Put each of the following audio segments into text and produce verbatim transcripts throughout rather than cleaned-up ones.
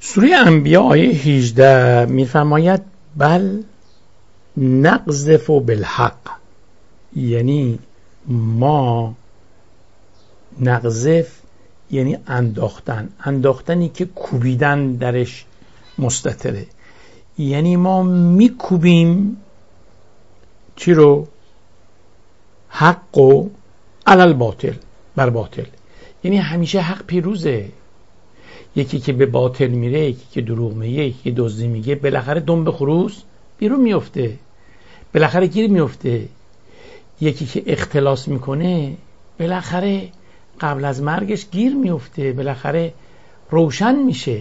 سوره انبیاء آیه هجده میفرماید بل نقذف بالحق، یعنی ما نقذف یعنی انداختن، انداختنی که کوبیدن درش مستتره، یعنی ما میکوبیم چی رو؟ حق و علل باطل، بر باطل. یعنی همیشه حق پیروزه. یکی که به باطل میره، یکی که دروغ میگه، یکی که دزدی میگه، بالاخره دم به خروس بیرون میفته، بالاخره گیر میفته. یکی که اختلاس میکنه بالاخره قبل از مرگش گیر میفته، بالاخره روشن میشه.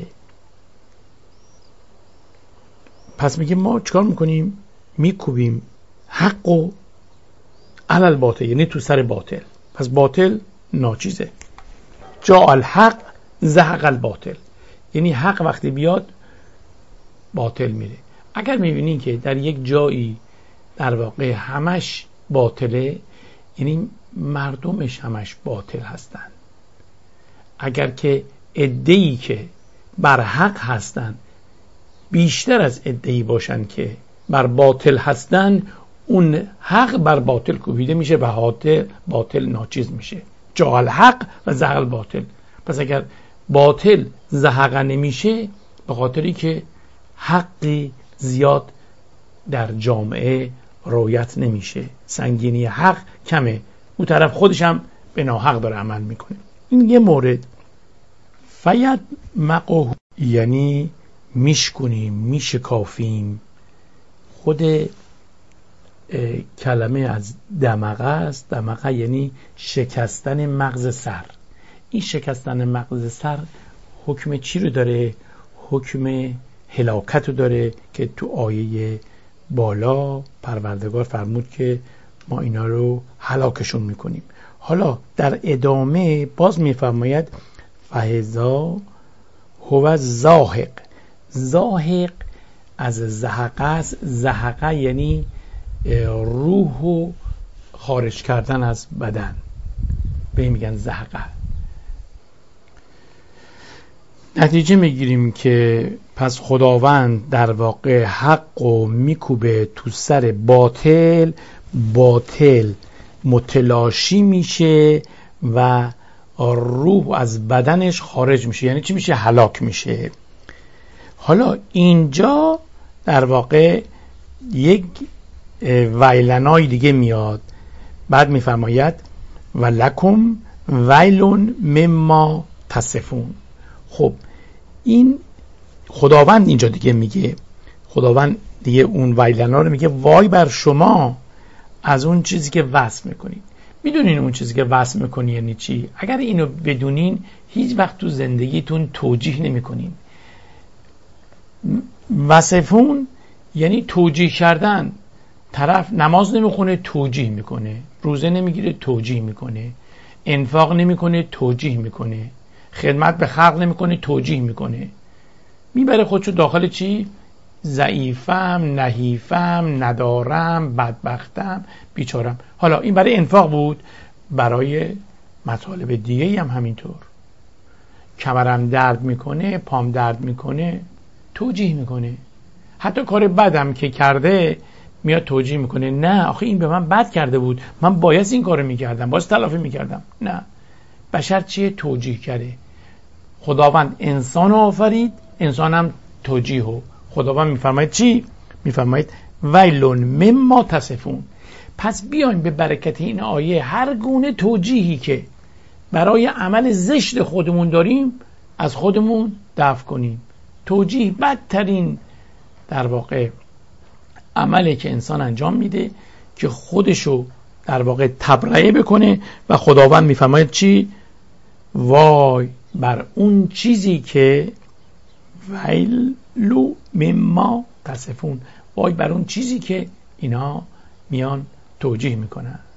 پس میگه ما چکار میکنیم؟ میکوبیم حق و علل باطل، یعنی تو سر باطل. پس باطل ناچیزه. جاء الحق زهق الباطل، یعنی حق وقتی بیاد باطل میره. اگر میبینین که در یک جایی در واقع همش باطله، یعنی مردمش همش باطل هستن. اگر که عده‌ای که بر حق هستن بیشتر از عده‌ای باشن که بر باطل هستن، اون حق بر باطل کوبیده میشه و باطل باطل ناچیز میشه. جاء الحق و زهق الباطل. پس اگر باطل زهق نمیشه، به خاطری که حقی زیاد در جامعه رعایت نمیشه، سنگینی حق کمه، اون طرف خودش هم به ناحق داره عمل میکنه. این یه مورد. فید مقه، یعنی میشکنیم، میشکافیم. خود کلمه از دمغه است. دمغه یعنی شکستن مغز سر. این شکستن مغز سر حکم چی رو داره؟ حکم هلاکت رو داره که تو آیه بالا پروردگار فرمود که ما اینا رو هلاکشون میکنیم. حالا در ادامه باز میفرماید فهذا هو زاهق. زاهق از زهقه است. زهقه یعنی روح و خارج کردن از بدن، به این میگن زهقه. نتیجه میگیریم که پس خداوند در واقع حق و میکوبه تو سر باطل، باطل متلاشی میشه و روح از بدنش خارج میشه. یعنی چی میشه؟ هلاک میشه. حالا اینجا در واقع یک ویلنای دیگه میاد. بعد میفرماید ولکم ویلون مما تصفون. خب این خداوند اینجا دیگه میگه، خداوند دیگه اون ویلنا رو میگه وای بر شما از اون چیزی که وصف میکنید. میدونین اون چیزی که وصف میکنی یعنی چی؟ اگر اینو بدونین هیچ وقت تو زندگیتون توجیه نمیکنین. وصفون یعنی توجیه کردن. طرف نماز نمیخونه توجیه میکنه، روزه نمیگیره توجیه میکنه، انفاق نمیکنه توجیه میکنه، خدمت به خلق نمیکنه توجیه میکنه، میبره خودشو داخل چی؟ ضعیفم، نحیفم، ندارم، بدبختم، بیچارم. حالا این برای انفاق بود، برای مطالب دیگه هم همینطور. کمرم درد میکنه، پام درد میکنه، توجیه میکنه. حتی کار بدم که کرده میاد توجیه میکنه، نه آخه این به من بد کرده بود، من باید این کارو میکردم، باید تلافی میکردم. نه، بشر چیه؟ توجیه کرده. خداوند انسان آفرید، انسان هم توجیه ها. خداوند میفرماید چی؟ میفرماید ویلون مما تصفون. پس بیایم به برکت این آیه هر گونه توجیهی که برای عمل زشت خودمون داریم از خودمون دفع کنیم. توجیه بدترین در واقع عملی که انسان انجام میده که خودشو در واقع تبرئه بکنه و خداوند میفرماید چی؟ وای بر اون چیزی که ویلو مما تصفون، وای بر اون چیزی که اینا میان توجیه میکنن.